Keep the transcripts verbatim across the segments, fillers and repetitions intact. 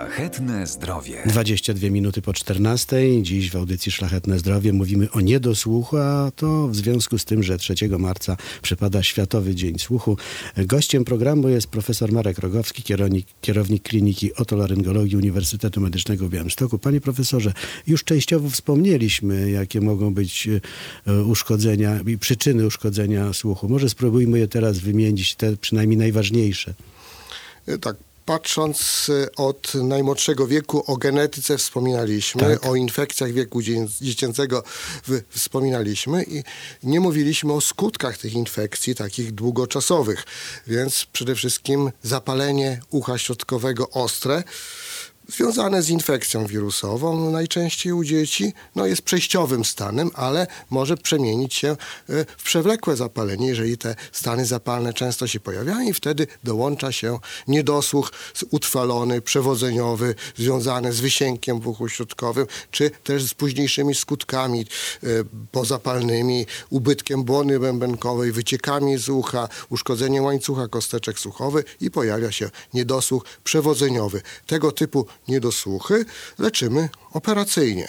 Szlachetne zdrowie. dwadzieścia dwie minuty po czternastej. Dziś w audycji Szlachetne Zdrowie mówimy o niedosłuchu, a to w związku z tym, że trzeciego marca przypada Światowy Dzień Słuchu. Gościem programu jest profesor Marek Rogowski, kierownik, kierownik Kliniki Otolaryngologii Uniwersytetu Medycznego w Białymstoku. Panie profesorze, już częściowo wspomnieliśmy, jakie mogą być uszkodzenia i przyczyny uszkodzenia słuchu. Może spróbujmy je teraz wymienić, te przynajmniej najważniejsze. Tak. Patrząc od najmłodszego wieku, o genetyce wspominaliśmy, tak. O infekcjach wieku dziecięcego wspominaliśmy i nie mówiliśmy o skutkach tych infekcji, takich długoczasowych. Więc przede wszystkim zapalenie ucha środkowego ostre, związane z infekcją wirusową, najczęściej u dzieci, no jest przejściowym stanem, ale może przemienić się w przewlekłe zapalenie, jeżeli te stany zapalne często się pojawiają i wtedy dołącza się niedosłuch utrwalony, przewodzeniowy, związany z wysiękiem w uchu środkowym, czy też z późniejszymi skutkami pozapalnymi, ubytkiem błony bębenkowej, wyciekami z ucha, uszkodzeniem łańcucha kosteczek słuchowych i pojawia się niedosłuch przewodzeniowy. Tego typu niedosłuchy leczymy operacyjnie.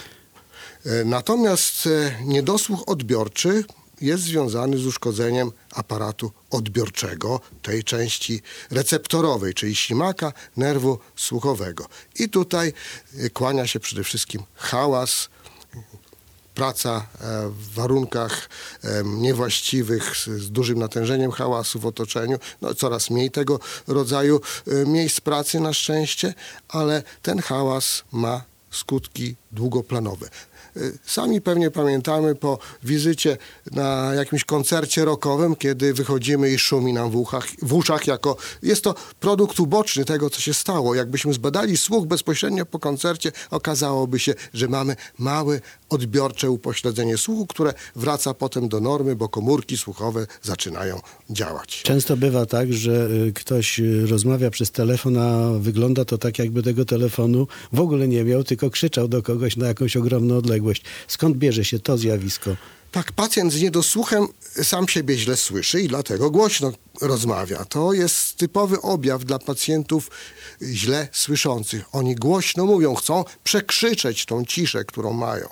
Natomiast niedosłuch odbiorczy jest związany z uszkodzeniem aparatu odbiorczego, tej części receptorowej, czyli ślimaka nerwu słuchowego. I tutaj kłania się przede wszystkim hałas, praca w warunkach niewłaściwych, z dużym natężeniem hałasu w otoczeniu. No, coraz mniej tego rodzaju miejsc pracy na szczęście, ale ten hałas ma skutki długoplanowe. Sami pewnie pamiętamy po wizycie na jakimś koncercie rockowym, kiedy wychodzimy i szumi nam w, uchach, w uszach, jako jest to produkt uboczny tego, co się stało. Jakbyśmy zbadali słuch bezpośrednio po koncercie, okazałoby się, że mamy małe odbiorcze upośledzenie słuchu, które wraca potem do normy, bo komórki słuchowe zaczynają działać. Często bywa tak, że ktoś rozmawia przez telefon, a wygląda to tak, jakby tego telefonu w ogóle nie miał, tylko krzyczał do kogoś na jakąś ogromną odległość. Skąd bierze się to zjawisko? Tak, pacjent z niedosłuchem sam siebie źle słyszy i dlatego głośno rozmawia. To jest typowy objaw dla pacjentów źle słyszących. Oni głośno mówią, chcą przekrzyczeć tą ciszę, którą mają.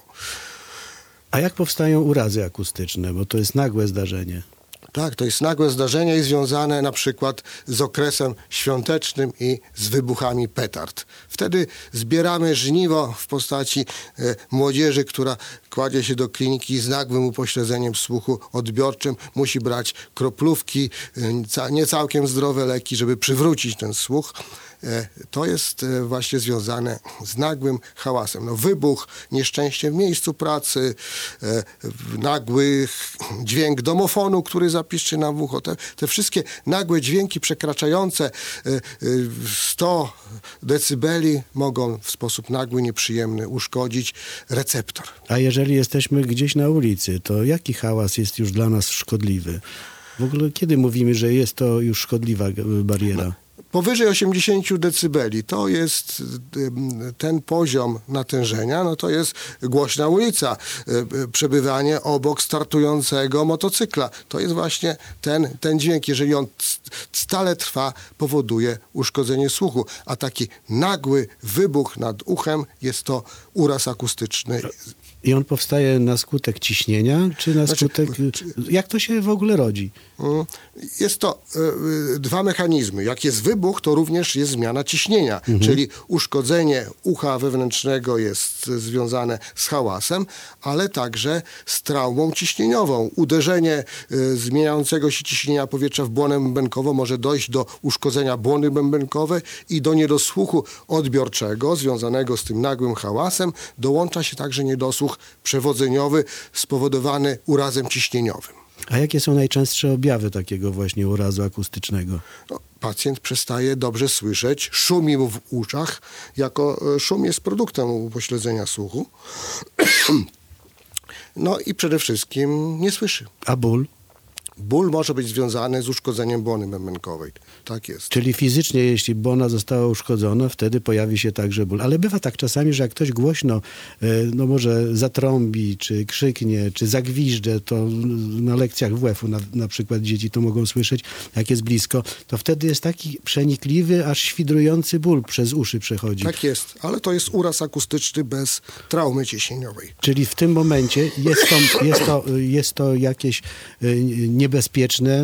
A jak powstają urazy akustyczne? Bo to jest nagłe zdarzenie. Tak, to jest nagłe zdarzenie i związane na przykład z okresem świątecznym i z wybuchami petard. Wtedy zbieramy żniwo w postaci e, młodzieży, która kładzie się do kliniki z nagłym upośledzeniem słuchu odbiorczym. Musi brać kroplówki, e, nie całkiem zdrowe leki, żeby przywrócić ten słuch. E, to jest e, właśnie związane z nagłym hałasem. No, wybuch, nieszczęście w miejscu pracy, e, nagły dźwięk domofonu, który zapiszczy nam w ucho. Te, te wszystkie nagłe dźwięki przekraczające sto decybeli mogą w sposób nagły, nieprzyjemny uszkodzić receptor. A jeżeli jesteśmy gdzieś na ulicy, to jaki hałas jest już dla nas szkodliwy? W ogóle kiedy mówimy, że jest to już szkodliwa bariera? No. Powyżej osiemdziesiąt decybeli to jest ten poziom natężenia, no to jest głośna ulica, przebywanie obok startującego motocykla. To jest właśnie ten, ten dźwięk. Jeżeli on stale trwa, powoduje uszkodzenie słuchu, a taki nagły wybuch nad uchem jest to uraz akustyczny. I on powstaje na skutek ciśnienia, czy na znaczy, skutek... Jak to się w ogóle rodzi? Jest to y, dwa mechanizmy. Jak jest wybuch, to również jest zmiana ciśnienia, mhm. czyli uszkodzenie ucha wewnętrznego jest związane z hałasem, ale także z traumą ciśnieniową. Uderzenie y, zmieniającego się ciśnienia powietrza w błonę bębenkową może dojść do uszkodzenia błony bębenkowej i do niedosłuchu odbiorczego związanego z tym nagłym hałasem. Dołącza się także niedosłuch przewodzeniowy spowodowany urazem ciśnieniowym. A jakie są najczęstsze objawy takiego właśnie urazu akustycznego? No, pacjent przestaje dobrze słyszeć, szumi mu w uszach, jako szum jest produktem upośledzenia słuchu. No i przede wszystkim nie słyszy. A ból? ból może być związany z uszkodzeniem błony bębenkowej. Tak jest. Czyli fizycznie, jeśli błona została uszkodzona, wtedy pojawi się także ból. Ale bywa tak czasami, że jak ktoś głośno, no może zatrąbi, czy krzyknie, czy zagwiżdże, to na lekcjach W F-u na, na przykład dzieci to mogą słyszeć, jak jest blisko, to wtedy jest taki przenikliwy, aż świdrujący ból przez uszy przechodzi. Tak jest, ale to jest uraz akustyczny bez traumy ciśnieniowej. Czyli w tym momencie jest to, jest to, jest to jakieś niebezpieczne,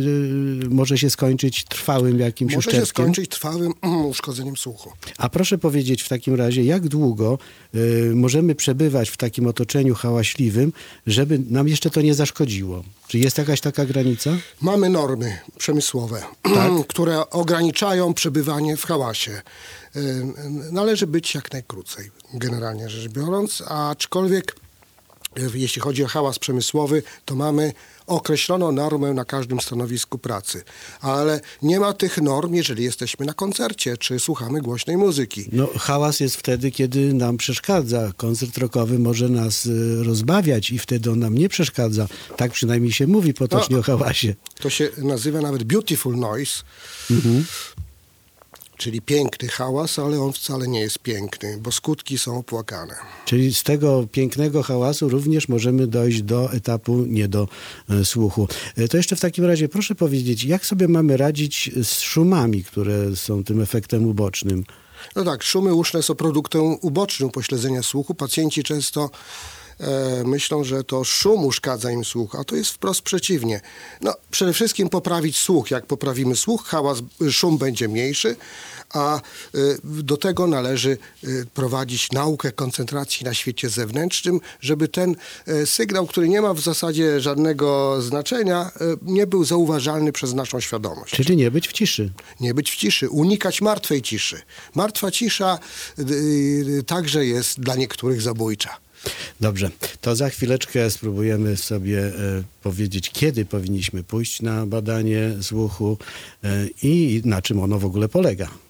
może się skończyć trwałym jakimś Może uszczerbkiem. się skończyć trwałym mm, uszkodzeniem słuchu. A proszę powiedzieć w takim razie, jak długo y, możemy przebywać w takim otoczeniu hałaśliwym, żeby nam jeszcze to nie zaszkodziło? Czy jest jakaś taka granica? Mamy normy przemysłowe, Tak? które ograniczają przebywanie w hałasie. Y, Należy być jak najkrócej, generalnie rzecz biorąc, aczkolwiek y, jeśli chodzi o hałas przemysłowy, to mamy określoną normę na każdym stanowisku pracy. Ale nie ma tych norm, jeżeli jesteśmy na koncercie, czy słuchamy głośnej muzyki. No, hałas jest wtedy, kiedy nam przeszkadza. Koncert rockowy może nas y, rozbawiać i wtedy on nam nie przeszkadza. Tak przynajmniej się mówi potocznie No. o hałasie. To się nazywa nawet beautiful noise, Mhm. czyli piękny hałas, ale on wcale nie jest piękny, bo skutki są opłakane. Czyli z tego pięknego hałasu również możemy dojść do etapu nie do e, słuchu. E, To jeszcze w takim razie proszę powiedzieć, jak sobie mamy radzić z szumami, które są tym efektem ubocznym? No tak, szumy uszne są produktem ubocznym upośledzenia słuchu. Pacjenci często e, myślą, że to szum uszkadza im słuch, a to jest wprost przeciwnie. No, przede wszystkim poprawić słuch. Jak poprawimy słuch, hałas, szum będzie mniejszy, a e, do tego należy e, prowadzić naukę koncentracji na świecie zewnętrznym, żeby ten e, sygnał, który nie ma w zasadzie żadnego znaczenia, e, nie był zauważalny przez naszą świadomość. Czyli nie być w ciszy. Nie być w ciszy, unikać martwej ciszy. Martwa cisza y, y, także jest dla niektórych zabójcza. Dobrze, to za chwileczkę spróbujemy sobie e, powiedzieć, kiedy powinniśmy pójść na badanie słuchu e, i na czym ono w ogóle polega.